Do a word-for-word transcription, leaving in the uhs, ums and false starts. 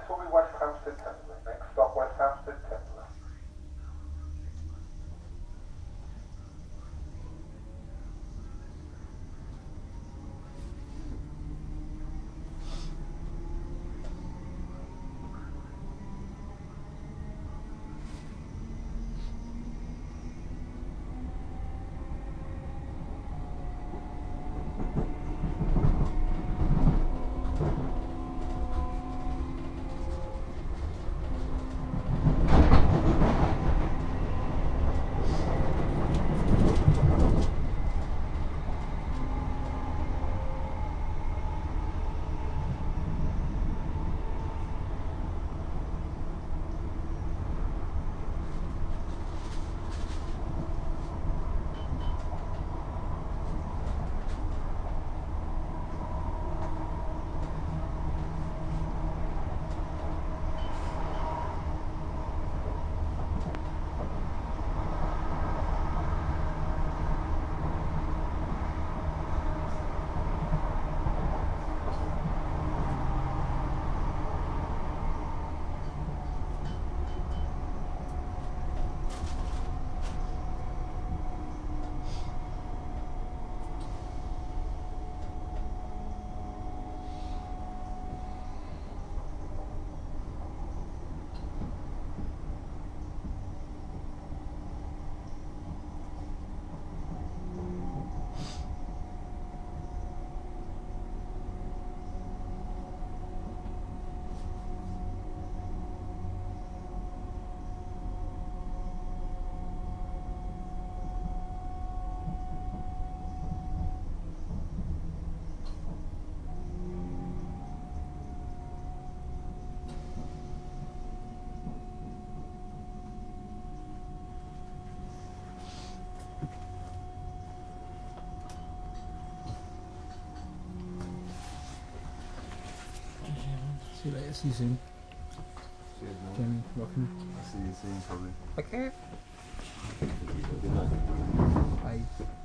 Next will be West Hampstead Temple. Next stop, West Hampstead Temple. See you later, see you soon. Cheers, man. Jamie, welcome. I'll see you soon, probably. Okay. Good night. Bye.